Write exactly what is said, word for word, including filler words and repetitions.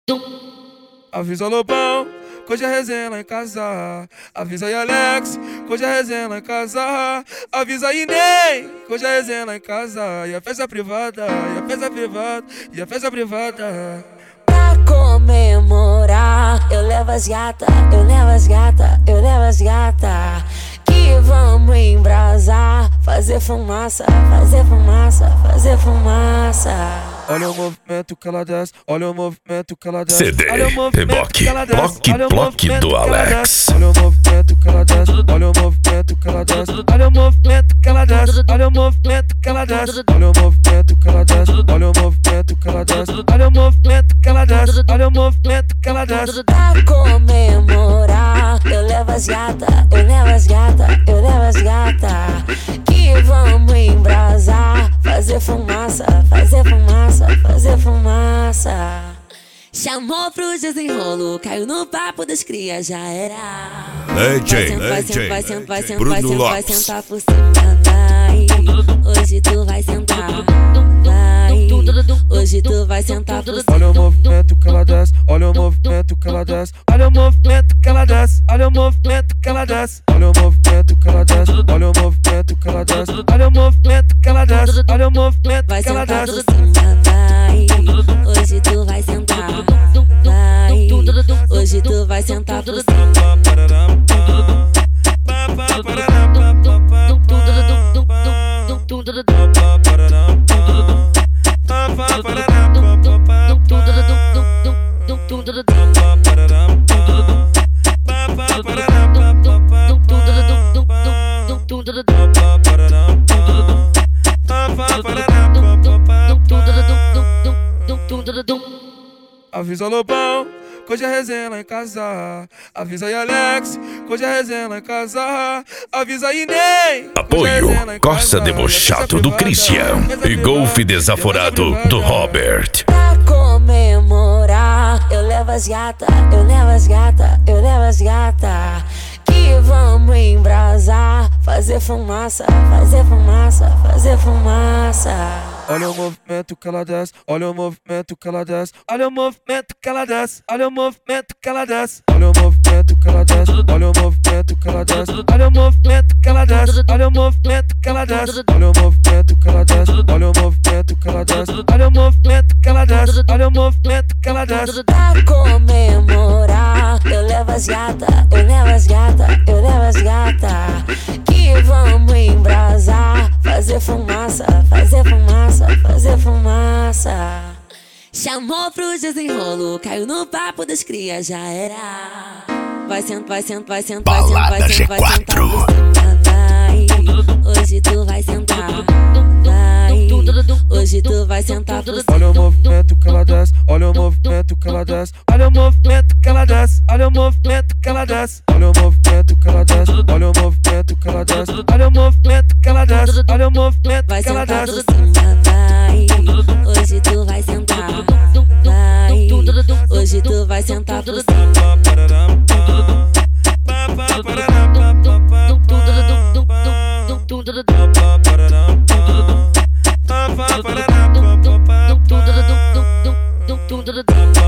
Avisa Lobão, que hoje é resenha lá em casa. Avisa aí Alex, que hoje é resenha lá em casa. Avisa aí Ney, que hoje é resenha lá em casa. E a festa privada, e a festa privada, e a festa privada. Pra comemorar, eu levo as gata, eu levo as gata, eu levo as gata. Que vamos embrasar, fazer fumaça, fazer fumaça, fazer fumaça. Olha o movimento que ela desce, olha o movimento que ela desce. C D, reboque, bloque, bloque do Alex. Olha o movimento que ela desce, olha o movimento que ela desce. Olha o movimento que ela desce, olha o movimento que ela desce. Olha o movimento que ela desce, olha o movimento que ela desce. Olha o movimento que ela desce, olha o movimento que ela desce. Pra comemorar, eu levo as gata, eu levo as gata, eu levo as gata. Que vamos embrasar, fazer fumaça, fazer fumaça, fazer fumaça. Chamou pro desenrolo, caiu no papo das crias, já era. D J, vai D sentar, J, vai sentar, vai sentar, Bruno vai sentar, vai Lopes. sentar por cima, vai. Hoje tu vai sentar, vai. Hoje tu vai sentar por cima. Olha o movimento que ela desce, olha o movimento que ela desce. Olha o movimento que ela desce, olha o movimento que ela desce. Olha o movimento que ela desce, olha o movimento que ela desce. Olha o movimento que ela desce, olha o movimento Vai que ela sentar por desce. cima, vai. Hoje tu vai sentar, vai. Hoje tu vai sentar por cima. Avisa Lobão, que hoje é resenha lá em casa. Avisa aí Alex, que hoje é resenha lá em casa. Avisa aí Ney, que hoje é Apoio, resenha lá em Corsa casa. Debochado do E a festa Christian privada, e Golfe Desaforado do Robert. Pra comemorar, eu levo as gata, eu levo as gata, eu levo as gata. Que vamos embrasar, fazer fumaça, fazer fumaça, fazer fumaça. Olha o movimento que ela desce, olha o movimento que ela desce. Olha o movimento que ela desce, olha o movimento que ela desce. Olha o movimento que ela desce, olha o movimento que ela desce. Olha o movimento que ela desce, olha o movimento que ela desce. Olha o movimento que ela desce, olha o movimento que ela desce. Olha o movimento que ela desce, olha o movimento que ela desce. Pra comemorar, eu levo as gata, eu levo as gata, eu levo as gata. Que vamos embrasar, fazer fumaça, fazer fumaça, fazer fumaça. Chamou pro desenrolo, caiu no papo das crias, já era. Vai sentar, vai sentar, vai sentar, vai sentar, vai sentar, vai sentar por cima, vai. Hoje tu vai sentar, vai. Hoje tu vai sentar por cima. Olha o movimento que ela desce, olha o movimento que ela desce. Olha o movimento que ela desce, olha o movimento que ela desce. Olha o movimento que ela desce, olha o movimento que ela desce. Olha o movimento que ela desce, olha o movimento Vai que ela sentar por desce. cima, vai. Hoje tu vai sentar, vai. Hoje tu vai sentar por cima.